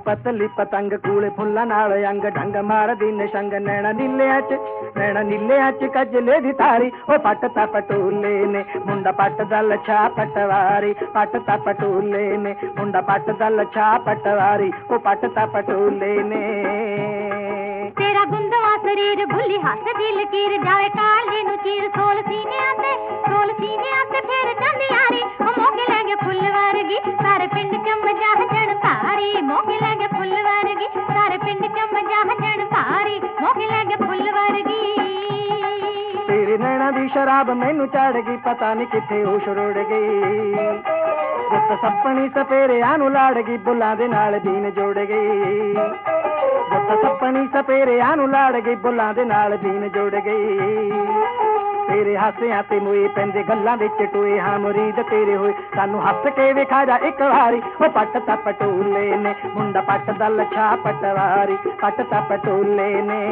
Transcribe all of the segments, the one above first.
ਪਤਲੀ ਪਤੰਗ ਕੂਲੇ ਫੁੱਲਾਂ ਨਾਲ ਅੰਗ ਡੰਗ ਮਾਰਦੀ ਨਿਸ਼ੰਗ ਨੈਣਾ ਨੀਲਿਆਂ ਚ ਕਜਲੇ ਦੀ ਤਾਰੀ ਉਹ ਪੱਟ ਤਾ ਪਟੋਲੇ ਨੇ ਮੁੰਡਾ ਪੱਟ ਦਾ ਲੱਛਾ ਪਟਵਾਰੀ ਪੱਟ ਤਾ ਪਟੋਲੇ ਨੇ ਮੁੰਡਾ ਪੱਟ ਦਾ ਲੱਛਾ ਪਟਵਾਰੀ ਉਹ ਪੱਟ ਤਾ ਪਟੋਲੇ ਨੇ ਤੇਰਾ ਗੁੰਦਵਾ ਸਰੀਰ ਭੁੱਲੀ ਹੱਥ ਦੀ ਲਕੀਰ ਜਾਵੇ ਕਾਲੇ ਨੂੰ ਚੀਰ ਸੋਲ ਸੀਨਿਆਂ ਤੇ ਫੇਰ ਜਾਂਦੀ ਯਾਰੀ ਉਹ ਮੋਗੇ ਲੈ ਗਿਆ ਫੁੱਲ ਵਰਗੀ ਸਾਰੇ ਪਿੰਡ ਚ ਮਜਾਹ ਜਣ ਧਾਰੀ ਮੋਗੇ ਲੈ ਗਿਆ ਫੁੱਲ ਵਰਗੀ ਸਾਰੇ ਪਿੰਡ ਚ ਮਜਾਹ ਜਣ ਧਾਰੀ ਮੋਗੇ ਲੈ ਗਿਆ ਫੁੱਲ ਵਰਗੀ ਤੇਰੇ ਨੈਣਾ ਦੀ ਸ਼ਰਾਬ ਮੈਨੂੰ ਚੜ ਗਈ ਪਤਾ ਨਹੀਂ ਕਿੱਥੇ ਹੋਸ਼ ਰੁੜ ਗਈ ਗੁੱਤ ਸੱਪਣੀ ਸਪੇਰਿਆਂ ਨੂੰ ਲਾੜ ਗਈ ਬੁੱਲਾਂ ਦੇ ਨਾਲ ਦੀਨ ਜੋੜ ਗਈ ਗੁੱਤ ਸੱਪਣੀ ਸਪੇਰਿਆਂ ਨੂੰ ਲਾੜ ਗਈ ਬੁੱਲਾਂ ਦੇ ਨਾਲ ਦੀਨ ਜੋੜ ਗਈ ਤੇਰੇ ਹਾਸਿਆਂ ਤੇ ਮੋਏ ਪੈਂਦੇ ਗੱਲਾਂ ਵਿੱਚ ਟੋਏ ਹਾਂ ਮੁਰੀਦ ਤੇਰੇ ਹੋਏ ਸਾਨੂੰ ਹੱਸ ਕੇ ਵਿਖਾ ਜਾ ਇੱਕ ਵਾਰੀ ਉਹ ਪੱਟ ਤਾ ਪਟੋਲੇ ਨੇ ਮੁੰਡਾ ਪੱਟ ਦਾ ਲੱਛਾ ਪਟਵਾਰੀ ਪੱਟ ਤਾ ਪਟੋਲੇ ਨੇ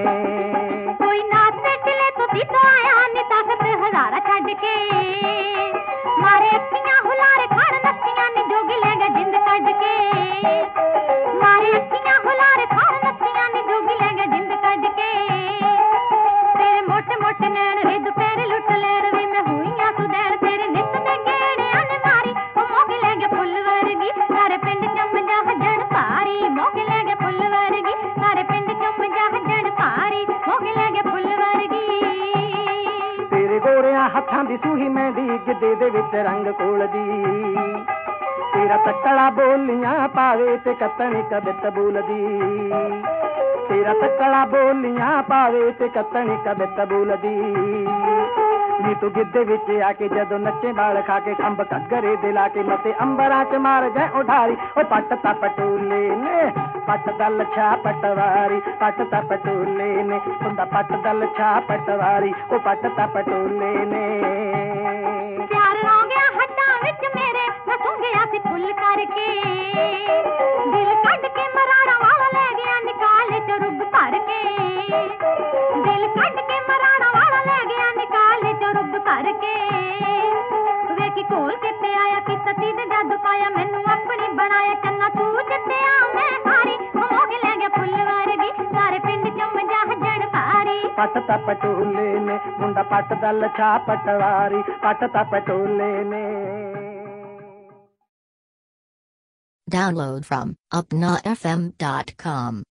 ਕੋਈ ਨਾਚ ਵੇਚਲੇ ਤੁਸੀਂ ਤੋਂ ਆਇਆ ਨੀ ਤਾਕਤ ਹਜ਼ਾਰਾ ਛੱਡ ਕੇ ਮਾਰੇ ਅੱਖੀਆਂ ਹੁਲਾਰੇ ਖਾਣ ਨੱਤੀਆਂ ਨੀ ਜੋਗੀ ਲੈ ਗਿਆ ਜਿੰਦ ਕੱਢ ਕੇ ਮਾਰੇ ਅੱਖੀਆਂ ਹੁਲਾਰੇ ਖਾਣ ਨੱਤੀਆਂ ਨੀ ਜੋਗੀ ਲੈ ਗਿਆ ਜਿੰਦ ਕੱਢ ਕੇ ਤੇਰੇ ਮੋਟੇ ਮੋਟੇ ਨੈਣ ਵੇ ਦੁਪਹਿਰੇ ਲੁੱਟ ਲੈਣ ਵੇ ਮੈਂ ਹੋਈਆਂ ਸੁਦੈਣ ਤੇਰੇ ਨਿੱਤ ਦੇ ਗੇੜਿਆਂ ਨੇ ਮਾਰੀ ਉਹ ਮੋਗੇ ਲੈ ਗਿਆ ਫੁੱਲ ਵਰਗੀ ਸਾਰੇ ਪਿੰਡ ਚ ਮਜਾਹ ਜਣ ਭਾਰੀ ਮੋਗੇ ਲੈ ਗਿਆ ਫੁੱਲ ਵਰਗੀ ਸਾਰੇ ਪਿੰਡ ਚ ਮਜਾਹ ਜਣ ਭਾਰੀ ਮੋਗੇ ਲੈ ਗਿਆ ਫੁੱਲ ਵਰਗੀ ਤੇਰੇ ਗੋਰਿਆਂ ਹੱਥਾਂ ਦੀ ਸੂਹੀ ਮਹਿੰਦੀ ਗਿੱਧੇ ਦੇ ਵਿੱਚ ਰੰਗ ਕੋਲਦੀ ਤੇਰਾ ਤੱਕੜਾ ਬੋਲੀਆਂ ਪਾਵੇ ਤੇ ਕੱਤਣੀ ਕਬਿਤ ਬੋਲਦੀ ਤੇਰਾ ਤੱਕੜਾ ਬੋਲੀਆਂ ਪਾਵੇ ਤੇ ਕੱਤਣੀ ਕਬਿਤ ਬੋਲਦੀ ਨੀ ਤੂੰ ਗਿੱਧੇ ਵਿੱਚ ਆ ਕੇ ਜਦੋਂ ਨੱਚੇ ਵਾਲ ਖਾ ਕੇ ਖੰਭ ਘੱਗਰੇ ਦੇ ਲਾ ਕੇ ਮਤੇ ਅੰਬਰਾਂ ਚ ਮਾਰ ਜਾ ਉਡਾਰੀ ਉਹ ਪੱਟ ਤਾ ਪਟੋਲੇ ਨੇ ਪੱਟ ਦਾ ਲੱਛਾ ਪਟਵਾਰੀ ਪੱਟ ਤਾ ਪਟੋਲੇ ਨੇ ਹੁੰਦਾ ਪੱਟ ਦਾ ਲੱਛਾ ਪਟਵਾਰੀ ਉਹ ਪੱਟ ਤਾ ਪਟੋਲੇ ਨੇ ਪਿਆਰ ਰੋ ਗਿਆ ਹੱਡਾਂ ਵਿੱਚ ਮੇਰੇ ਨਸੂ ਗਿਆ ਸੀ ਫੁੱਲ ਕਰਕੇ ਦਿਲ ਕੱਢ ਕੇ ਮਰਾਣਾ ਵਾਲਾ ਲੈ ਗਿਆ ਨਿਕਾਲੇ ਚ ਰੁੱਗ ਭਰ ਕੇ ਦਿਲ ਕੱਢ ਕੇ ਮਰਾਣਾ ਵਾਲਾ ਲੈ ਗਿਆ ਨਿਕਾਲੇ ਚ ਰੁੱਗ ਭਰ ਕੇ ਵੇਖੀ ਕੋਲ ਕਿੱਥੇ ਆਇਆ ਕਿ ਸਤੀ ਦੇ ਜਦ ਪਾਇਆ ਮੈਨੂੰ ਆਪਣੀ ਬਣਾਇਆ ਚੰਨਾ ਤੂੰ ਜਿੱਤਿਆ ਮੈਂ ਹਾਰੀ ਉਹ ਮੋਗੇ ਲੈ ਗਿਆ ਫੁੱਲ ਵਰਗੀ ਸਾਰੇ ਪਿੰਡ ਚ ਮਜਾਹ ਜਣ ਭਾਰੀ ਪੱਟ ਤਾ ਪਟੋਲੇ ਨੇ ਮੁੰਡਾ ਪੱਟ ਦਾ ਲੱਛਾ ਪਟਵਾਰੀ ਪੱਟ ਤਾ ਪਟੋਲੇ ਨੇ Download from upnafm.com.